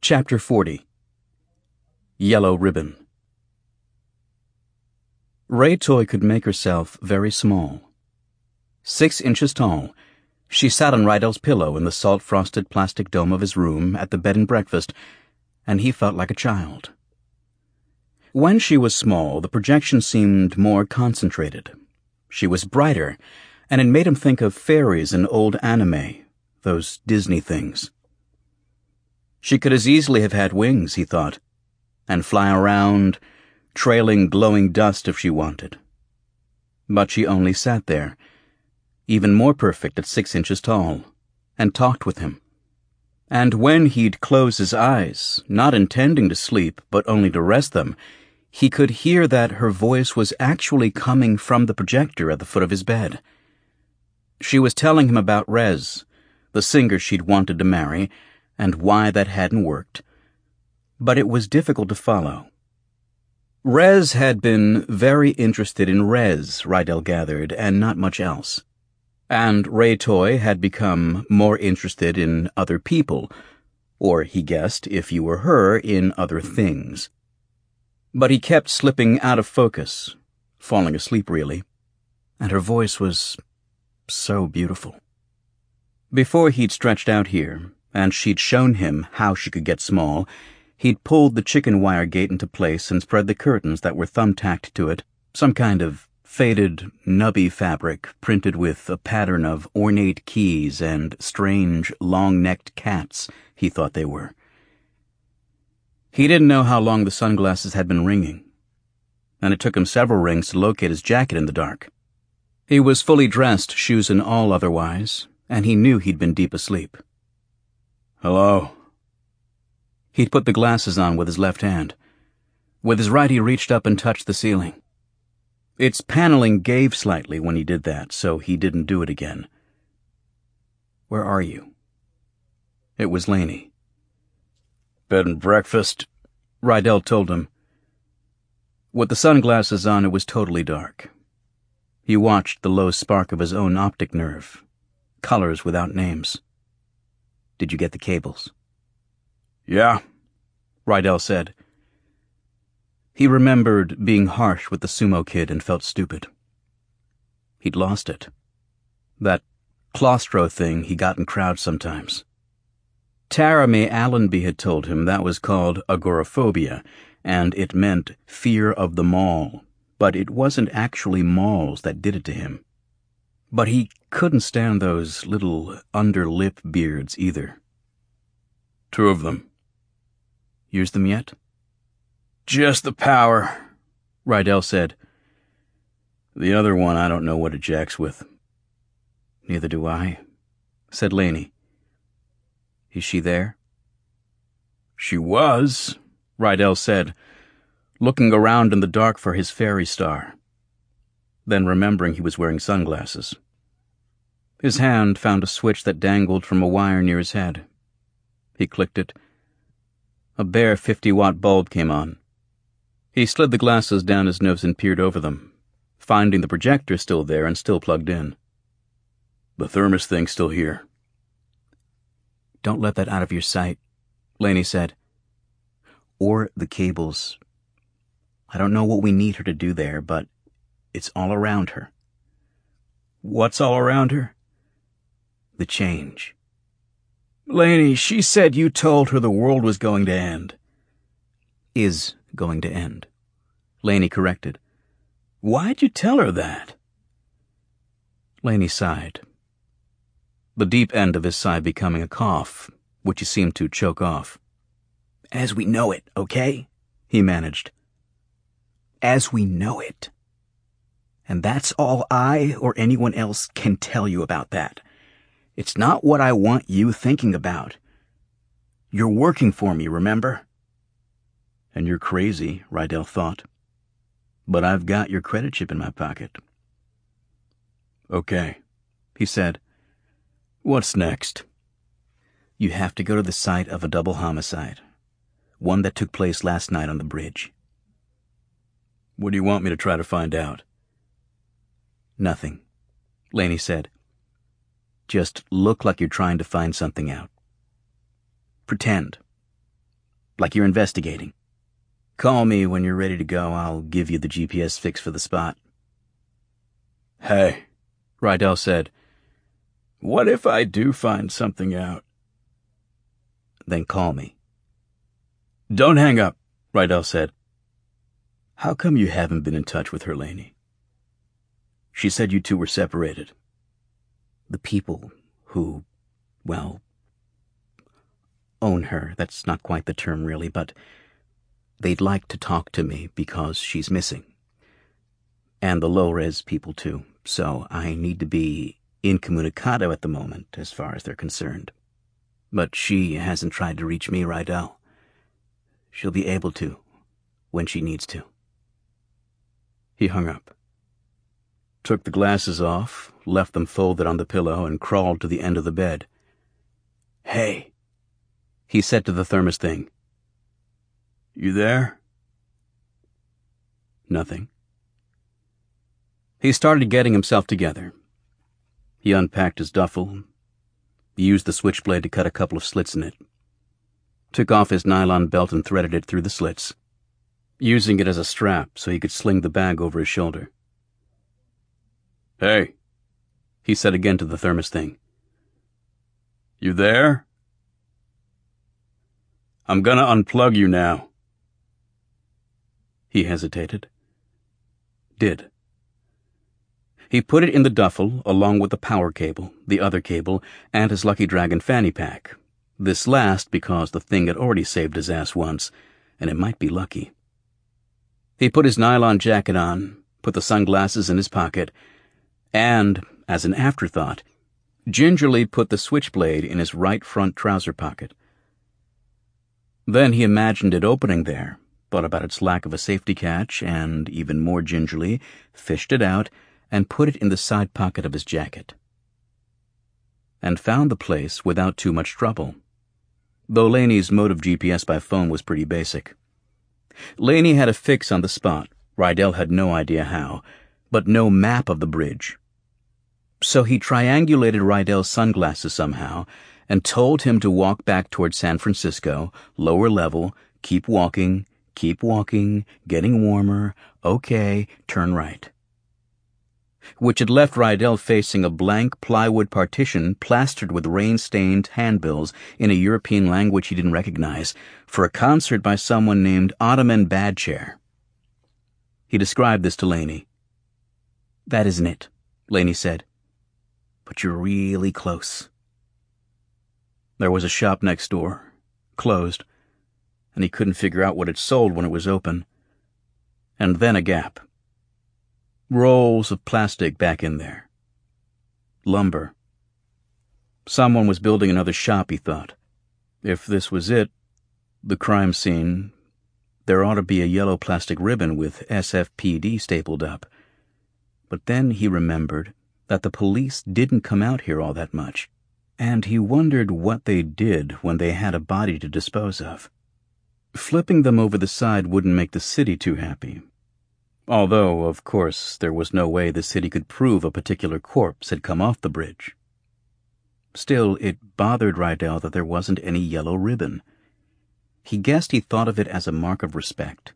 Chapter 40. Yellow Ribbon. Raytoy could make herself very small. 6 inches tall, she sat on Rydell's pillow in the salt-frosted plastic dome of his room at the bed and breakfast, and he felt like a child. When she was small, the projection seemed more concentrated. She was brighter, and it made him think of fairies in old anime, those Disney things. She could as easily have had wings, he thought, and fly around, trailing glowing dust if she wanted. But she only sat there, even more perfect at 6 inches tall, and talked with him. And when he'd close his eyes, not intending to sleep, but only to rest them, he could hear that her voice was actually coming from the projector at the foot of his bed. She was telling him about Rez, the singer she'd wanted to marry, and why that hadn't worked. But it was difficult to follow. Rez had been very interested in Rez, Rydell gathered, and not much else. And Raytoy had become more interested in other people, or, he guessed, if you were her, in other things. But he kept slipping out of focus, falling asleep really, and her voice was so beautiful. Before he'd stretched out here, and she'd shown him how she could get small, he'd pulled the chicken wire gate into place and spread the curtains that were thumbtacked to it, some kind of faded, nubby fabric printed with a pattern of ornate keys and strange, long-necked cats, he thought they were. He didn't know how long the sunglasses had been ringing, and it took him several rings to locate his jacket in the dark. He was fully dressed, shoes and all otherwise, and he knew he'd been deep asleep. "Hello." He'd put the glasses on with his left hand. With his right he reached up and touched the ceiling. Its paneling gave slightly when he did that, so he didn't do it again. "Where are you?" It was Laney. "Bed and breakfast," Rydell told him. With the sunglasses on, it was totally dark. He watched the low spark of his own optic nerve. Colors without names. "Did you get the cables?" "Yeah," Rydell said. He remembered being harsh with the sumo kid and felt stupid. He'd lost it. That claustro thing he got in crowds sometimes. Tara May Allenby had told him that was called agoraphobia, and it meant fear of the mall, but it wasn't actually malls that did it to him. But he couldn't stand those little under-lip beards either. "2 of them." "Used them yet?" "Just the power," Rydell said. "The other one I don't know what it jacks with." "Neither do I," said Laney. "Is she there?" "She was," Rydell said, looking around in the dark for his fairy star. Then remembering he was wearing sunglasses. His hand found a switch that dangled from a wire near his head. He clicked it. A bare 50-watt bulb came on. He slid the glasses down his nose and peered over them, finding the projector still there and still plugged in. "The thermos thing's still here." "Don't let that out of your sight," Laney said. "Or the cables. I don't know what we need her to do there, but it's all around her." "What's all around her?" "The change." "Laney, she said you told her the world was going to end." "Is going to end," Laney corrected. "Why'd you tell her that?" Laney sighed. The deep end of his sigh becoming a cough, which he seemed to choke off. "As we know it, okay?" he managed. "As we know it. And that's all I or anyone else can tell you about that. It's not what I want you thinking about. You're working for me, remember?" "And you're crazy," Rydell thought. "But I've got your credit chip in my pocket." "Okay," he said. "What's next?" "You have to go to the site of a double homicide. One that took place last night on the bridge." "What do you want me to try to find out?" "Nothing," Laney said. "Just look like you're trying to find something out. Pretend. like you're investigating. Call me when you're ready to go. I'll give you the GPS fix for the spot." "Hey," Rydell said. "What if I do find something out?" "Then call me." "Don't hang up," Rydell said. "How come you haven't been in touch with her, Laney? She said you two were separated." "The people who, well, own her, that's not quite the term really, but they'd like to talk to me because she's missing. And the low-res people too, so I need to be incommunicado at the moment as far as they're concerned. But she hasn't tried to reach me, Rydell. She'll be able to when she needs to." He hung up, took the glasses off, left them folded on the pillow, and crawled to the end of the bed. "Hey," he said to the thermos thing. "You there?" Nothing. He started getting himself together. He unpacked his duffel, used the switchblade to cut a couple of slits in it, took off his nylon belt and threaded it through the slits, using it as a strap so he could sling the bag over his shoulder. "Hey," he said again to the thermos thing. "You there? I'm gonna unplug you now." He hesitated. Did. He put it in the duffel along with the power cable, the other cable, and his Lucky Dragon fanny pack. This last because the thing had already saved his ass once, and it might be lucky. He put his nylon jacket on, put the sunglasses in his pocket, and, as an afterthought, gingerly put the switchblade in his right front trouser pocket. Then he imagined it opening there, thought about its lack of a safety catch, and, even more gingerly, fished it out and put it in the side pocket of his jacket. And found the place without too much trouble, though Laney's mode of GPS by phone was pretty basic. Laney had a fix on the spot. Rydell had no idea how, but no map of the bridge. So he triangulated Rydell's sunglasses somehow and told him to walk back toward San Francisco, lower level, keep walking, getting warmer, okay, turn right. Which had left Rydell facing a blank plywood partition plastered with rain-stained handbills in a European language he didn't recognize for a concert by someone named Ottoman Badchair. He described this to Laney. "That isn't it," Laney said. "But you're really close." There was a shop next door, closed, and he couldn't figure out what it sold when it was open. And then a gap. Rolls of plastic back in there. Lumber. Someone was building another shop, he thought. If this was it, the crime scene, there ought to be a yellow plastic ribbon with SFPD stapled up. But then he remembered that the police didn't come out here all that much, and he wondered what they did when they had a body to dispose of. Flipping them over the side wouldn't make the city too happy. Although, of course, there was no way the city could prove a particular corpse had come off the bridge. Still, it bothered Rydell that there wasn't any yellow ribbon. He guessed he thought of it as a mark of respect.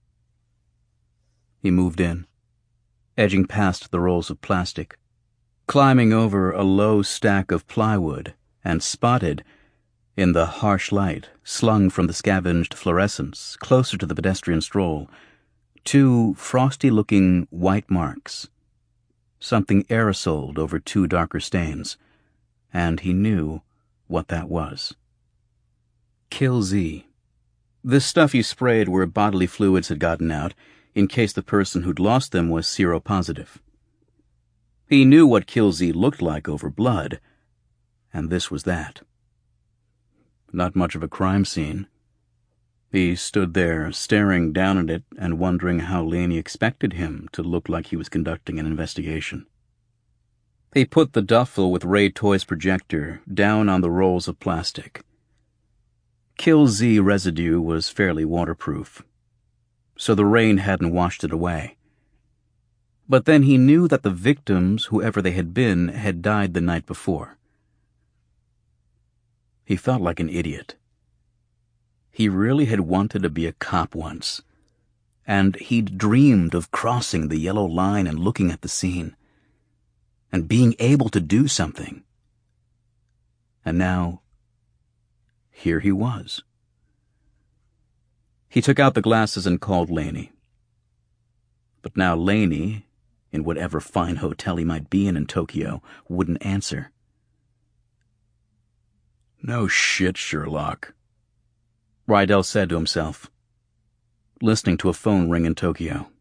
He moved in, edging past the rolls of plastic, climbing over a low stack of plywood, and spotted, in the harsh light slung from the scavenged fluorescents closer to the pedestrian stroll, two frosty-looking white marks, something aerosoled over two darker stains, and he knew what that was. Kill Z. This stuff he sprayed where bodily fluids had gotten out, in case the person who'd lost them was seropositive. He knew what Kill Z looked like over blood, and this was that. Not much of a crime scene. He stood there, staring down at it and wondering how Laney expected him to look like he was conducting an investigation. He put the duffel with Ray Toy's projector down on the rolls of plastic. Kill Z residue was fairly waterproof, so the rain hadn't washed it away. But then he knew that the victims, whoever they had been, had died the night before. He felt like an idiot. He really had wanted to be a cop once, and he'd dreamed of crossing the yellow line and looking at the scene, and being able to do something. And now, here he was. He took out the glasses and called Laney. But now Laney, in whatever fine hotel he might be in Tokyo, wouldn't answer. "No shit, Sherlock," Rydell said to himself, listening to a phone ring in Tokyo.